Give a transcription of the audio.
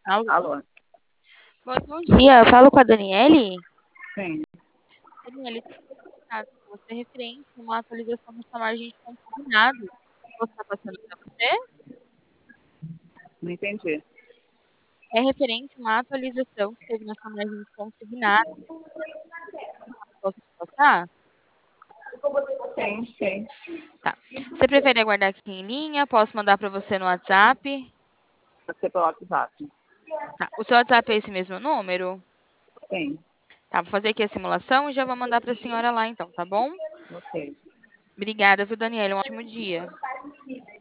Alô? Alô? Bom dia, eu falo com a Daniele. Sim, Daniele, tem um recado com você referente a uma atualização da sua margem de consignado. Posso estar passando para você? não entendi. É referente a uma atualização que teve na sua margem de consignado. Posso te passar? Sim, sim. Tá. Você prefere aguardar aqui em linha? Posso mandar para você no WhatsApp? Pode ser pelo WhatsApp. Tá. O seu WhatsApp é esse mesmo número? Sim, Tá, vou fazer aqui a simulação e já vou mandar para a senhora lá então, tá bom? ok. Obrigada, viu, Daniele? Um ótimo dia.